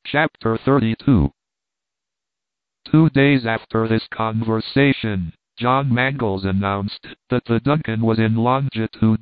Chapter 32. 2 days after this conversation, John Mangles announced that the Duncan was in longitude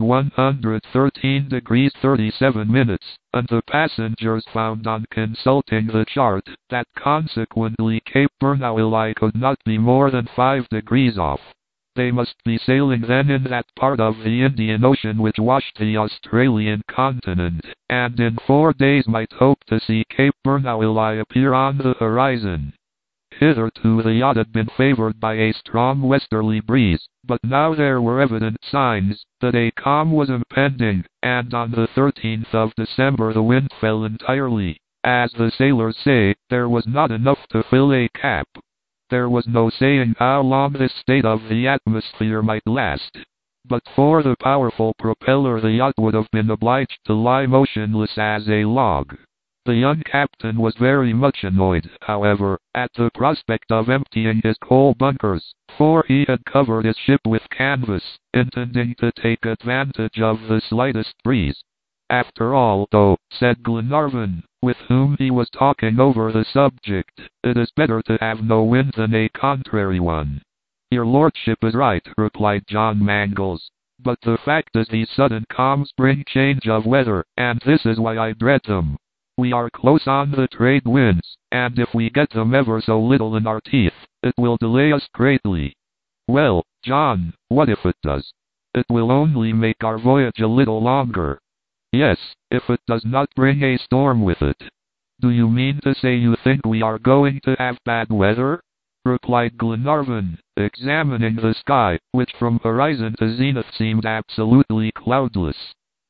113 degrees 37 minutes, and the passengers found on consulting the chart that consequently Cape Bernouilli could not be more than 5 degrees off. They must be sailing then in that part of the Indian Ocean which washed the Australian continent, and in 4 days might hope to see Cape Bernouilli appear on the horizon. Hitherto the yacht had been favored by a strong westerly breeze, but now there were evident signs that a calm was impending, and on the 13th of December the wind fell entirely. As the sailors say, there was not enough to fill a cap. There was no saying how long this state of the atmosphere might last. But for the powerful propeller the yacht would have been obliged to lie motionless as a log. The young captain was very much annoyed, however, at the prospect of emptying his coal bunkers, for he had covered his ship with canvas, intending to take advantage of the slightest breeze. After all, though, said Glenarvan, with whom he was talking over the subject, it is better to have no wind than a contrary one. Your lordship is right, replied John Mangles, but the fact is these sudden calms bring change of weather, and this is why I dread them. We are close on the trade winds, and if we get them ever so little in our teeth, it will delay us greatly. Well, John, what if it does? It will only make our voyage a little longer. Yes, if it does not bring a storm with it. Do you mean to say you think we are going to have bad weather? Replied Glenarvan, examining the sky, which from horizon to zenith seemed absolutely cloudless.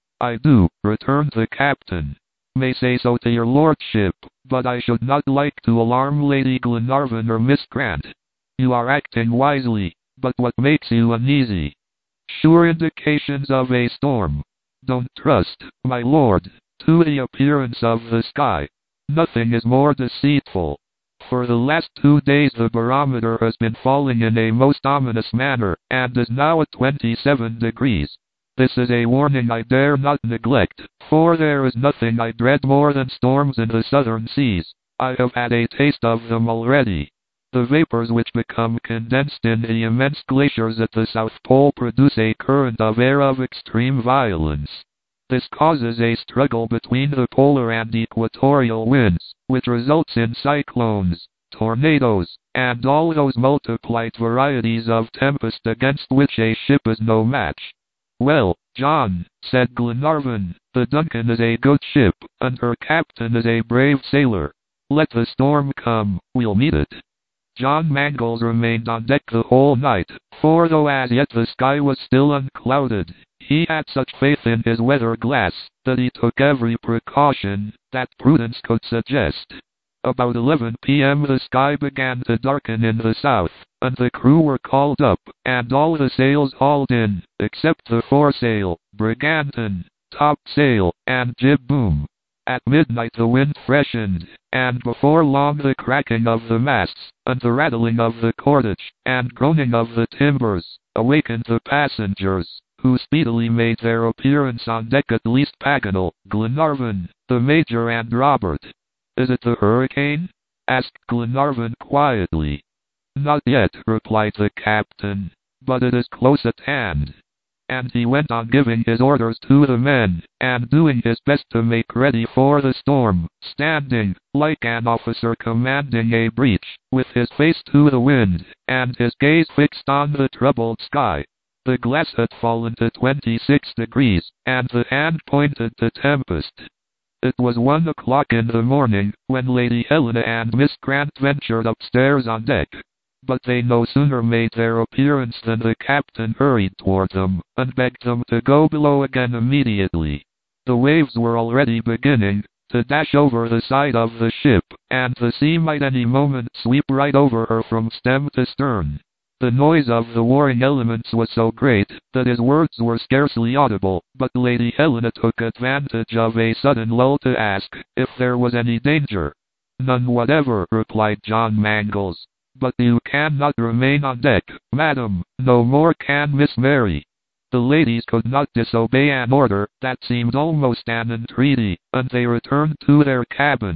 I do, returned the captain. May say so to your lordship, but I should not like to alarm Lady Glenarvan or Miss Grant. You are acting wisely, but what makes you uneasy? Sure indications of a storm. Don't trust, my lord, to the appearance of the sky. Nothing is more deceitful. For the last 2 days the barometer has been falling in a most ominous manner, and is now at 27 degrees. This is a warning I dare not neglect, for there is nothing I dread more than storms in the southern seas. I have had a taste of them already. The vapors which become condensed in the immense glaciers at the South Pole produce a current of air of extreme violence. This causes a struggle between the polar and equatorial winds, which results in cyclones, tornadoes, and all those multiplied varieties of tempest against which a ship is no match. Well, John, said Glenarvan, the Duncan is a good ship, and her captain is a brave sailor. Let the storm come, we'll meet it. John Mangles remained on deck the whole night, for though as yet the sky was still unclouded, he had such faith in his weather glass, that he took every precaution that prudence could suggest. About 11 p.m. the sky began to darken in the south, and the crew were called up, and all the sails hauled in, except the foresail, brigantine, topsail, and jib boom. At midnight the wind freshened, and before long the cracking of the masts, and the rattling of the cordage, and groaning of the timbers, awakened the passengers, who speedily made their appearance on deck, at least Paganel, Glenarvan, the Major, and Robert. Is it the hurricane? Asked Glenarvan quietly. Not yet, replied the captain, but it is close at hand. And he went on giving his orders to the men, and doing his best to make ready for the storm, standing, like an officer commanding a breach, with his face to the wind, and his gaze fixed on the troubled sky. The glass had fallen to 26 degrees, and the hand pointed to tempest. It was 1 o'clock in the morning, when Lady Helena and Miss Grant ventured upstairs on deck. But they no sooner made their appearance than the captain hurried toward them, and begged them to go below again immediately. The waves were already beginning to dash over the side of the ship, and the sea might any moment sweep right over her from stem to stern. The noise of the warring elements was so great that his words were scarcely audible, but Lady Helena took advantage of a sudden lull to ask if there was any danger. None whatever, replied John Mangles. But you cannot remain on deck, madam, no more can Miss Mary. The ladies could not disobey an order that seemed almost an entreaty, and they returned to their cabin.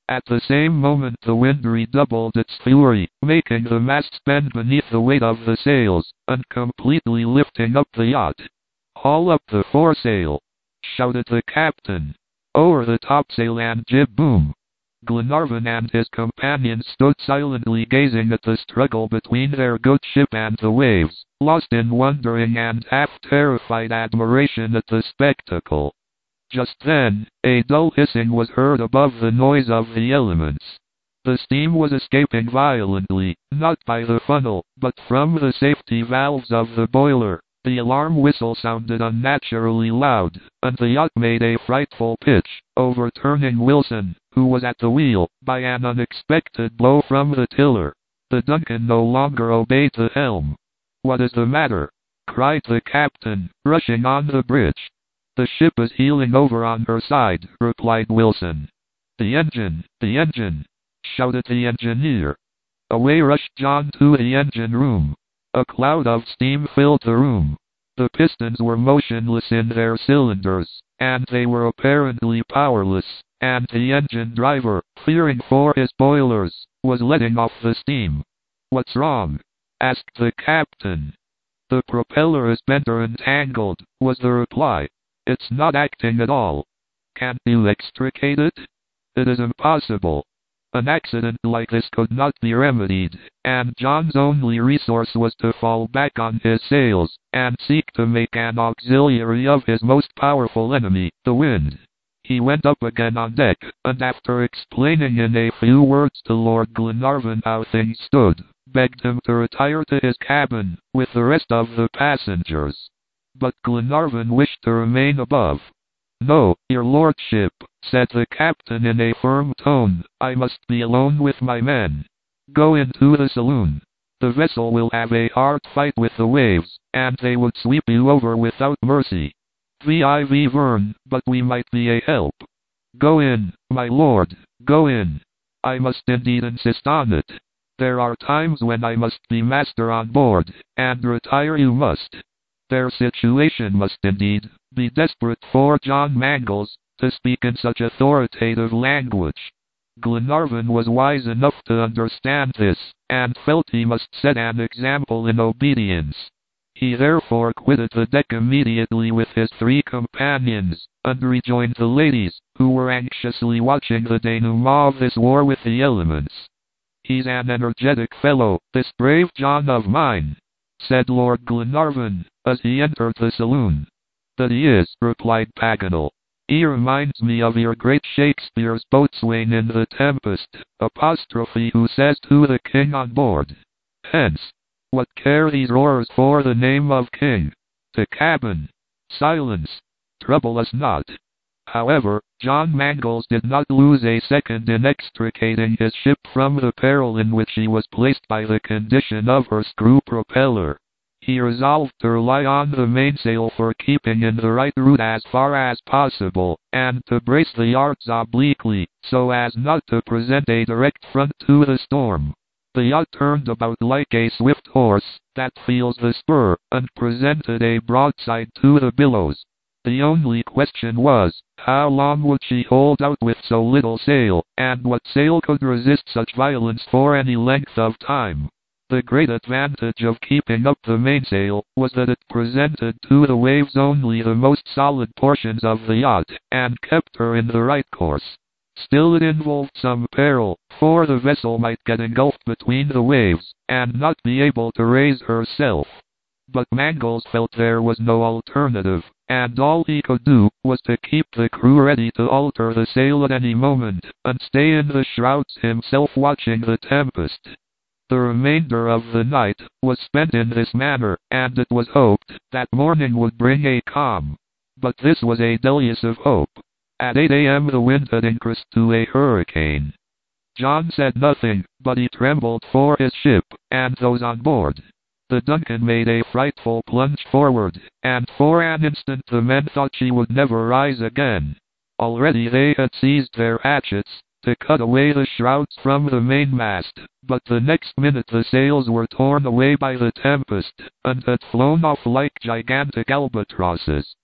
At the same moment the wind redoubled its fury, making the masts bend beneath the weight of the sails, and completely lifting up the yacht. "Haul up the foresail!" shouted the captain. "Over the topsail and jib boom!" Glenarvan and his companion stood silently gazing at the struggle between their good ship and the waves, lost in wondering and half-terrified admiration at the spectacle. Just then, a dull hissing was heard above the noise of the elements. The steam was escaping violently, not by the funnel, but from the safety valves of the boiler. The alarm whistle sounded unnaturally loud, and the yacht made a frightful pitch, overturning Wilson, who was at the wheel, by an unexpected blow from the tiller. The Duncan no longer obeyed the helm. "What is the matter?" cried the captain, rushing on the bridge. "The ship is heeling over on her side," replied Wilson. The engine!" shouted the engineer. Away rushed John to the engine room. A cloud of steam filled the room. The pistons were motionless in their cylinders, and they were apparently powerless, and the engine driver, fearing for his boilers, was letting off the steam. "What's wrong?" asked the captain. "The propeller is bent or entangled," was the reply. "It's not acting at all." "Can't you extricate it?" "It is impossible." An accident like this could not be remedied, and John's only resource was to fall back on his sails, and seek to make an auxiliary of his most powerful enemy, the wind. He went up again on deck, and after explaining in a few words to Lord Glenarvan how things stood, begged him to retire to his cabin, with the rest of the passengers. But Glenarvan wished to remain above. "No, your lordship," said the captain in a firm tone, "I must be alone with my men. Go into the saloon. The vessel will have a hard fight with the waves, and they would sweep you over without mercy. Vive Vern, but we might be a help. Go in, my lord, go in. I must indeed insist on it. There are times when I must be master on board, and retire you must." Their situation must indeed be desperate for John Mangles to speak in such authoritative language. Glenarvan was wise enough to understand this, and felt he must set an example in obedience. He therefore quitted the deck immediately with his 3 companions, and rejoined the ladies, who were anxiously watching the denouement of this war with the elements. "He's an energetic fellow, this brave John of mine," said Lord Glenarvan, as he entered the saloon. "That he is," replied Paganel. "He reminds me of your great Shakespeare's boatswain in The Tempest, who says to the king on board, 'Hence, what care these roars for the name of king? To cabin! Silence! Trouble us not!'" However, John Mangles did not lose a second in extricating his ship from the peril in which she was placed by the condition of her screw propeller. He resolved to rely on the mainsail for keeping in the right route as far as possible, and to brace the yards obliquely, so as not to present a direct front to the storm. The yacht turned about like a swift horse that feels the spur, and presented a broadside to the billows. The only question was, how long would she hold out with so little sail, and what sail could resist such violence for any length of time? The great advantage of keeping up the mainsail was that it presented to the waves only the most solid portions of the yacht, and kept her in the right course. Still it involved some peril, for the vessel might get engulfed between the waves, and not be able to raise herself. But Mangles felt there was no alternative, and all he could do was to keep the crew ready to alter the sail at any moment, and stay in the shrouds himself watching the tempest. The remainder of the night was spent in this manner, and it was hoped that morning would bring a calm. But this was a delusive hope. At 8 a.m. the wind had increased to a hurricane. John said nothing, but he trembled for his ship, and those on board. The Duncan made a frightful plunge forward, and for an instant the men thought she would never rise again. Already they had seized their hatchets to cut away the shrouds from the mainmast, but the next minute the sails were torn away by the tempest, and had flown off like gigantic albatrosses.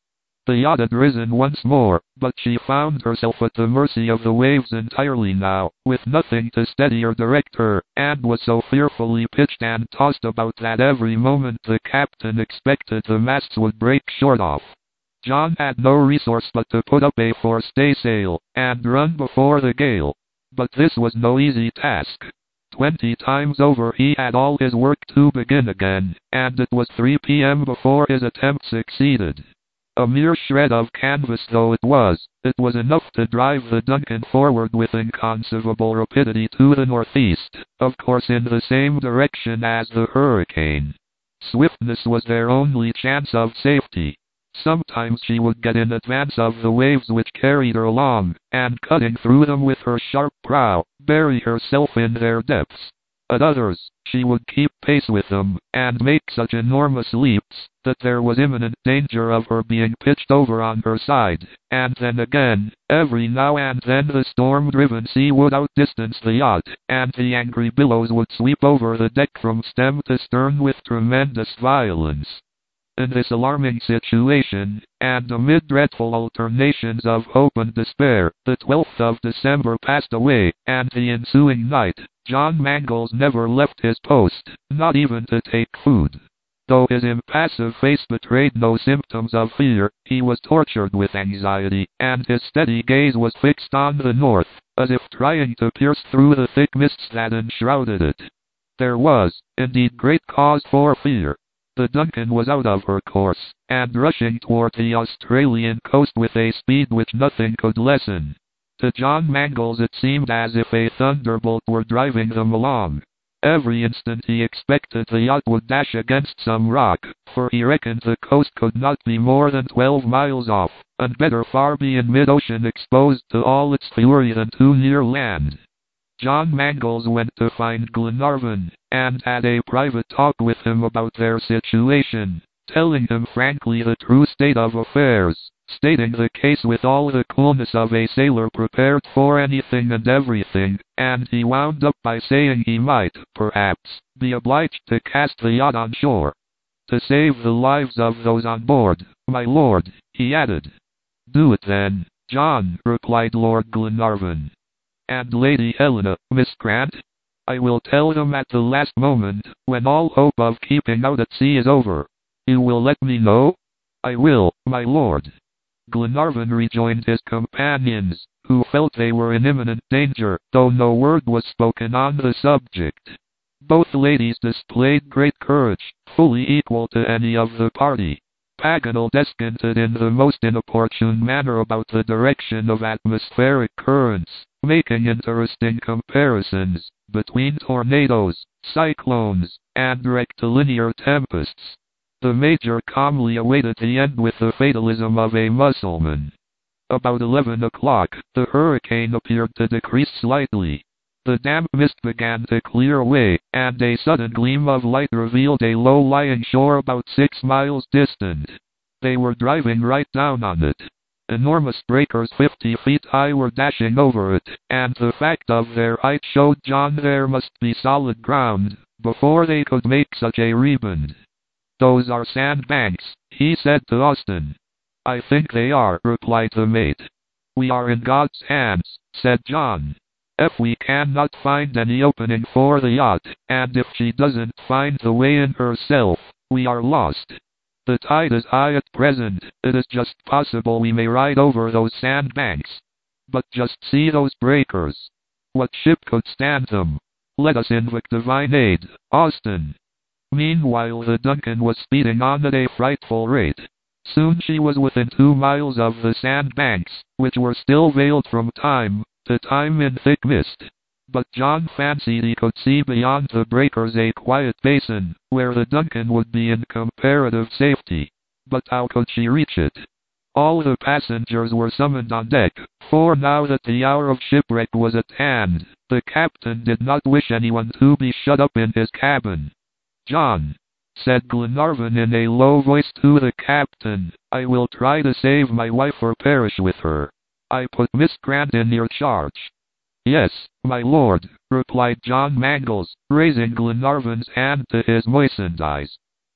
The yacht had risen once more, but she found herself at the mercy of the waves entirely now, with nothing to steady or direct her, and was so fearfully pitched and tossed about that every moment the captain expected the masts would break short off. John had no resource but to put up a forestaysail, and run before the gale. But this was no easy task. 20 times over he had all his work to begin again, and it was 3 p.m. before his attempt succeeded. A mere shred of canvas though it was enough to drive the Duncan forward with inconceivable rapidity to the northeast, of course in the same direction as the hurricane. Swiftness was their only chance of safety. Sometimes she would get in advance of the waves which carried her along, and cutting through them with her sharp prow, bury herself in their depths. At others, she would keep pace with them, and make such enormous leaps, that there was imminent danger of her being pitched over on her side, and then again, every now and then the storm-driven sea would outdistance the yacht, and the angry billows would sweep over the deck from stem to stern with tremendous violence. In this alarming situation, and amid dreadful alternations of hope and despair, the 12th of December passed away, and the ensuing night, John Mangles never left his post, not even to take food. Though his impassive face betrayed no symptoms of fear, he was tortured with anxiety, and his steady gaze was fixed on the north, as if trying to pierce through the thick mists that enshrouded it. There was, indeed, great cause for fear. The Duncan was out of her course, and rushing toward the Australian coast with a speed which nothing could lessen. To John Mangles it seemed as if a thunderbolt were driving them along. Every instant he expected the yacht would dash against some rock, for he reckoned the coast could not be more than 12 miles off, and better far be in mid-ocean exposed to all its fury than too near land. John Mangles went to find Glenarvan, and had a private talk with him about their situation, telling him frankly the true state of affairs, stating the case with all the coolness of a sailor prepared for anything and everything, and he wound up by saying he might, perhaps, be obliged to cast the yacht on shore. To save the lives of those on board, my lord, he added. Do it then, John, replied Lord Glenarvan. And Lady Helena, Miss Grant? I will tell them at the last moment, when all hope of keeping out at sea is over. You will let me know? I will, my lord. Glenarvan rejoined his companions, who felt they were in imminent danger, though no word was spoken on the subject. Both ladies displayed great courage, fully equal to any of the party. Paganel descanted in the most inopportune manner about the direction of atmospheric currents, making interesting comparisons between tornadoes, cyclones, and rectilinear tempests. The Major calmly awaited the end with the fatalism of a Mussulman. About 11 o'clock, the hurricane appeared to decrease slightly. The damp mist began to clear away, and a sudden gleam of light revealed a low-lying shore about 6 miles distant. They were driving right down on it. Enormous breakers 50 feet high were dashing over it, and the fact of their height showed John there must be solid ground, before they could make such a rebound. Those are sandbanks, he said to Austin. I think they are, replied the mate. We are in God's hands, said John. If we cannot find any opening for the yacht, and if she doesn't find the way in herself, we are lost. The tide is high at present, it is just possible we may ride over those sandbanks. But just see those breakers. What ship could stand them? Let us invoke divine aid, Austin. Meanwhile the Duncan was speeding on at a frightful rate. Soon she was within 2 miles of the sandbanks, which were still veiled from time to time in thick mist. But John fancied he could see beyond the breakers a quiet basin, where the Duncan would be in comparative safety. But how could she reach it? All the passengers were summoned on deck, for now that the hour of shipwreck was at hand, the captain did not wish anyone to be shut up in his cabin. John, said Glenarvan in a low voice to the captain, I will try to save my wife or perish with her. I put Miss Grant in your charge. Yes, my lord, replied John Mangles, raising Glenarvan's hand to his moistened eyes.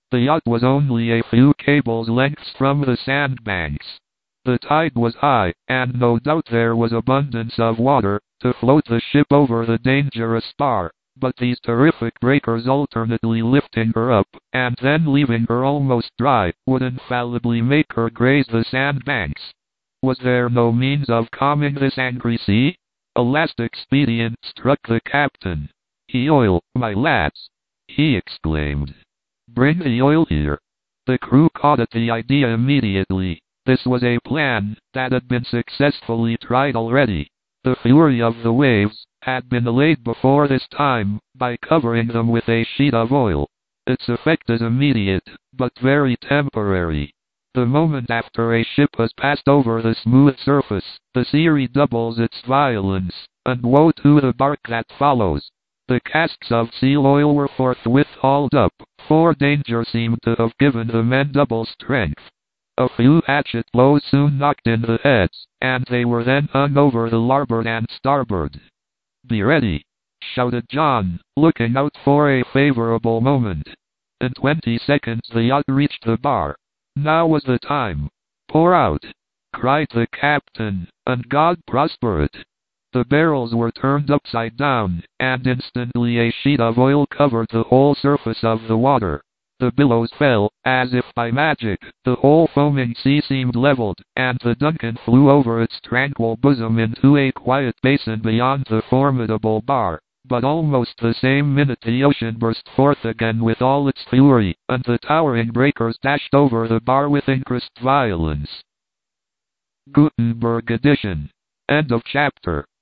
The yacht was only a few cables' lengths from the sandbanks. The tide was high, and no doubt there was abundance of water to float the ship over the dangerous bar, but these terrific breakers alternately lifting her up, and then leaving her almost dry, would infallibly make her graze the sandbanks. Was there no means of calming this angry sea? A last expedient struck the captain. "Oil, my lads!" he exclaimed. "Bring the oil here." The crew caught at the idea immediately. This was a plan that had been successfully tried already. The fury of the waves had been allayed before this time by covering them with a sheet of oil. Its effect is immediate, but very temporary. The moment after a ship has passed over the smooth surface, the sea redoubles its violence, and woe to the bark that follows. The casks of seal oil were forthwith hauled up, for danger seemed to have given the men double strength. A few hatchet blows soon knocked in the heads, and they were then hung over the larboard and starboard. "Be ready!" shouted John, looking out for a favorable moment. In 20 seconds the yacht reached the bar. Now was the time. "Pour out!" cried the captain, "and God prosper it." The barrels were turned upside down, and instantly a sheet of oil covered the whole surface of the water. The billows fell, as if by magic, the whole foaming sea seemed leveled, and the Duncan flew over its tranquil bosom into a quiet basin beyond the formidable bar. But almost the same minute the ocean burst forth again with all its fury, and the towering breakers dashed over the bar with increased violence. Gutenberg edition. End of chapter.